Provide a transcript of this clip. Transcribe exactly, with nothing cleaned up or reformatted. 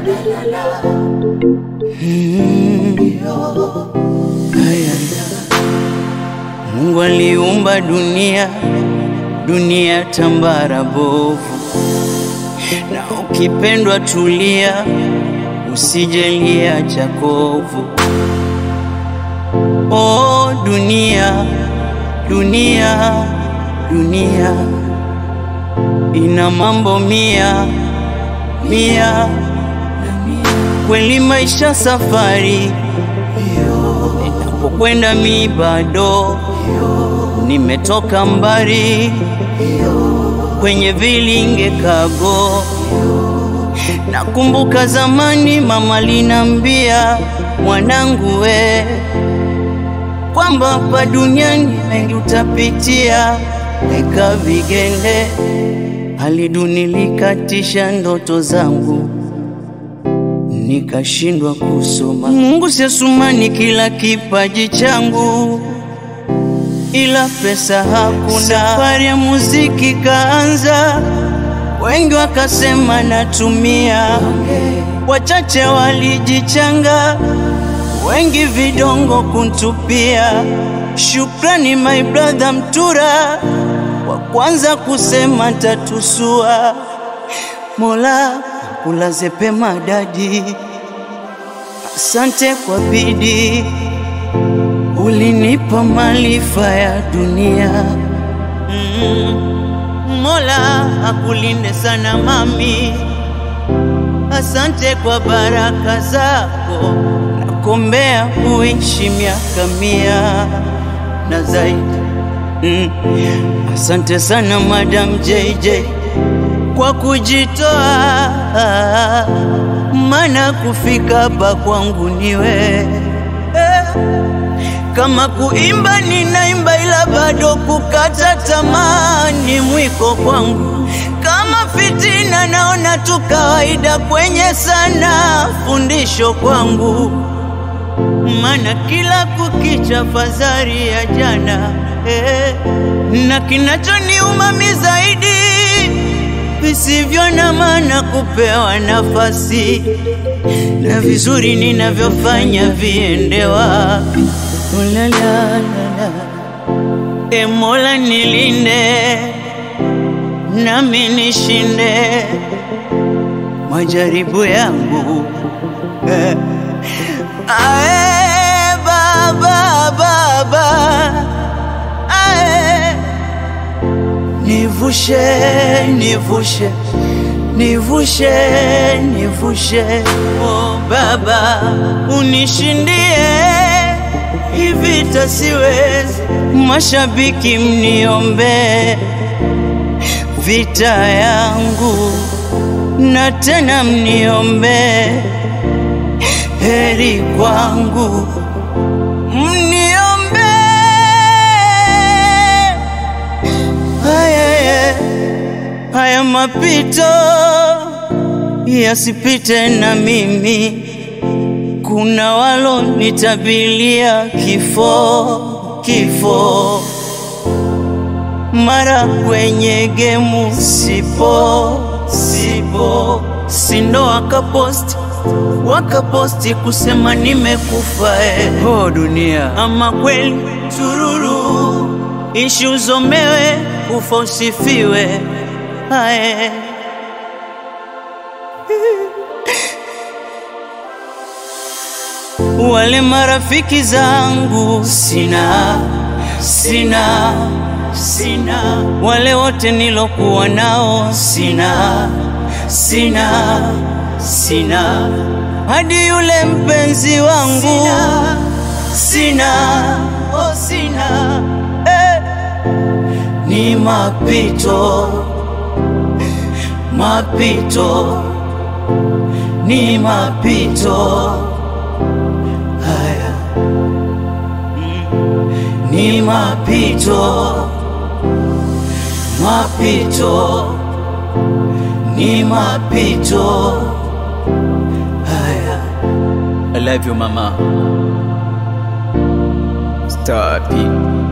Mm. Mungu aliumba dunia, dunia tambara bovu, na ukipendwa tulia, usijelia chakovu. Oh dunia, dunia, dunia ina mambo mia, mia kweli maisha safari, ninapokwenda mi bado nimetoka mbali kwenye vilinge kago. Nakumbuka zamani mama linambia, mwanangu we, kwamba hapa duniani mengi utapitia, weka vigenge. Alidunilikatisha ndoto zangu, nikashindwa kusoma. Mungu siasumani kila kipaji changu, ila pesa hakuna. Safari ya muziki kaanza, wengi wakasema natumia, wachache walijichanga, wengi vidongo kuntupia. Shukrani my brother Mtura, wa kwanza kusema tatusua. Mola ulaze pema dadi, asante kwa bidii, ulinipa maarifa ya dunia. mm. Mola akulinde sana mami, asante kwa baraka zako, nakuombea uishi miaka mia na zaidi. mm. Asante sana Madam J J kwa kujitoa, maana kufika hapa kwangu niwe. Kama kuimba ninaimba, ila bado kukata tamaa ni mwiko kwangu. Kama fitina naona tu kawaida, kwenye sana fundisho kwangu. Maana kila kukicha fadhari ya jana, eh, na kinachoniuma mi zaidi, visivyo na maana kupewa nafasi, na vizuri ninavyofanya viendewa. La la la la. E Mola nilinde, nami nishinde majaribu yangu. eh. Ae baba baba, ae nivushe nivushe nivushe nivushe. Oh baba unishindie, hivi tasiwezi. Mashabiki mniombe vita yangu, na tena mniombe heri kwangu, mniombe. Haya, haya mapito yasipite na mimi. Kuna walo nitabilia kifo, kifo. Mara kwenye gemu sipo, sipo. Sindo wakaposti, wakaposti kusema nimekufa. eh. Oh dunia, ama kweli tururu, ishi uzomewe, ufa usifiwe. Hae wale marafiki zangu sina, sina, sina. Wale wote nilokuwa nao sina, sina, sina. Hadi yule mpenzi wangu sina, sina, oh sina. eh. Ni mapito, mapito, ni mapito. Ni mapito, mapito, ni mapito. Haya. I love you mama. Stop it.